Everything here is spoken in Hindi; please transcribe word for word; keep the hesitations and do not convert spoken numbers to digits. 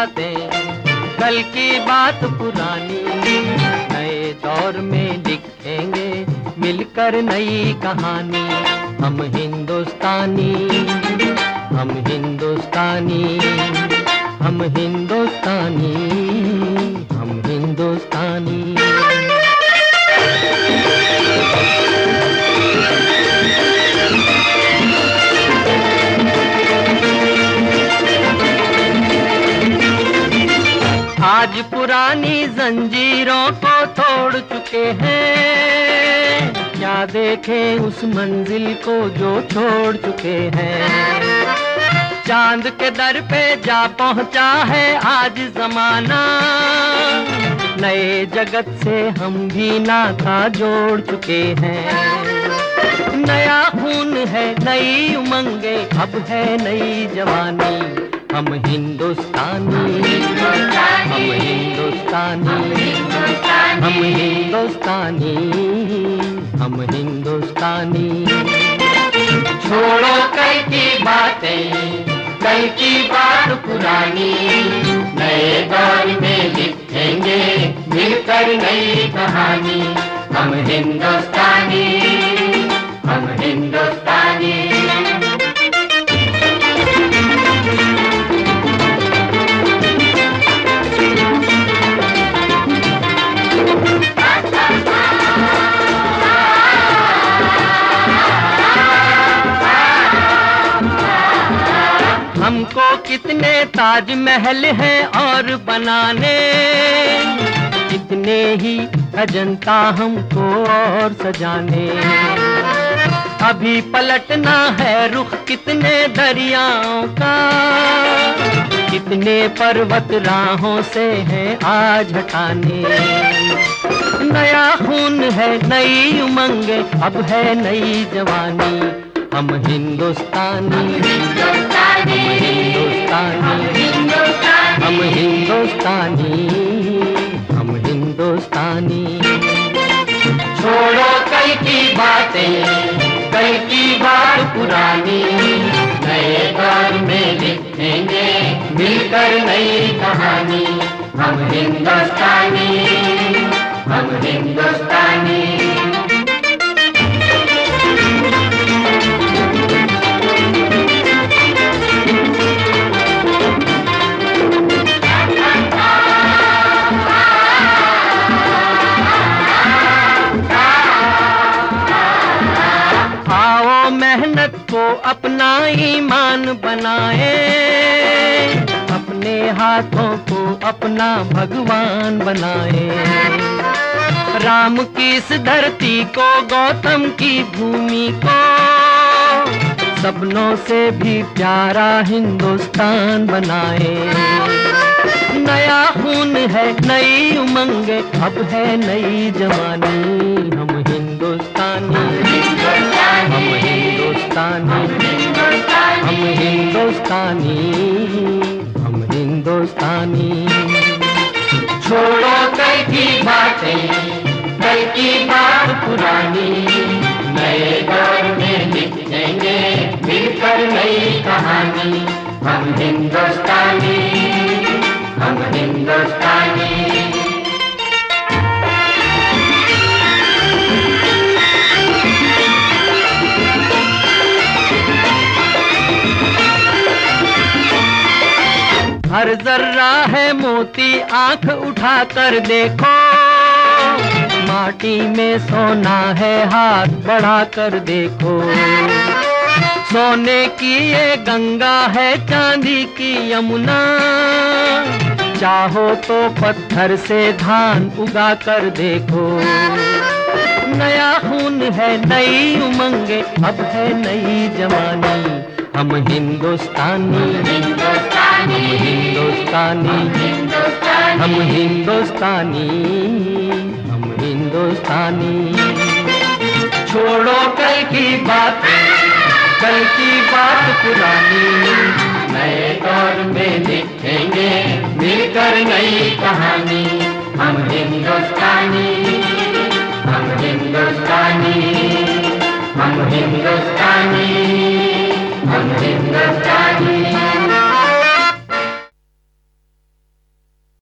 बातें, कल की बात पुरानी, नए दौर में लिखेंगे मिलकर नई कहानी। हम हिंदुस्तानी, हम हिंदुस्तानी, हम हिंदुस्तानी, हम हिंदुस्तानी। आज पुरानी जंजीरों को तोड़ चुके हैं, क्या देखें उस मंजिल को जो छोड़ चुके हैं। चांद के दर पे जा पहुंचा है आज जमाना, नए जगत से हम भी नाता जोड़ चुके हैं। नया खून है, नई उमंगे, अब है नई जवानी। हम हिंदुस्तानी, हम हिंदुस्तानी, हम हिंदुस्तानी, हम हिंदुस्तानी। छोड़ो कल की बातें, कल की बात पुरानी, नए दौर में लिखेंगे मिलकर नई कहानी। हम हिंदुस्तानी, हम हिंदुस्तानी। हमको कितने ताजमहल हैं और बनाने, कितने ही अजंता हमको और सजाने। अभी पलटना है रुख कितने दरियाओं का, कितने पर्वत राहों से हैं आज हटाने। नया खून है, नई उमंगे, अब है नई जवानी। हम हिंदुस्तानी, हम हिंदुस्तानी, हम हिंदुस्तानी, हम हिंदुस्तानी। छोड़ो कल की बातें, कल की बात पुरानी, नए दौर में लिखेंगे मिलकर नई कहानी। हम हिंदुस्तानी, हम हिंदुस्तानी। मेहनत को अपना ईमान बनाए, अपने हाथों को अपना भगवान बनाए। राम की इस धरती को, गौतम की भूमि को, सपनों से भी प्यारा हिंदुस्तान बनाए। नया खून है, नई उमंगे, अब है नई जवानी। हम हिंदुस्तानी, हम हिंदुस्तानी, हम हिंदुस्तानी, हम हिंदुस्तानी। छोड़ो कल की बातें, कल की बात पुरानी, नए दौर में लिखेंगे मिलकर नई कहानी। हम हिंदुस्तानी, हम हिंदुस्तानी। हर जर्रा है मोती, आंख उठा कर देखो, माटी में सोना है, हाथ बढ़ा कर देखो। सोने की ये गंगा है, चांदी की यमुना, चाहो तो पत्थर से धान उगा कर देखो। नया खून है, नई उमंगे, अब है नई जवानी। हम हिंदुस्तानी, हम हिंदुस्तानी, हम हिंदुस्तानी, हम हिंदुस्तानी। छोड़ो कल की बात, कल की बात पुरानी, नए दौर में लिखेंगे मिलकर नई कहानी। हम हिंदुस्तानी, हम हिंदुस्तानी, हम हिंदुस्तानी, हम हिंदुस्तानी।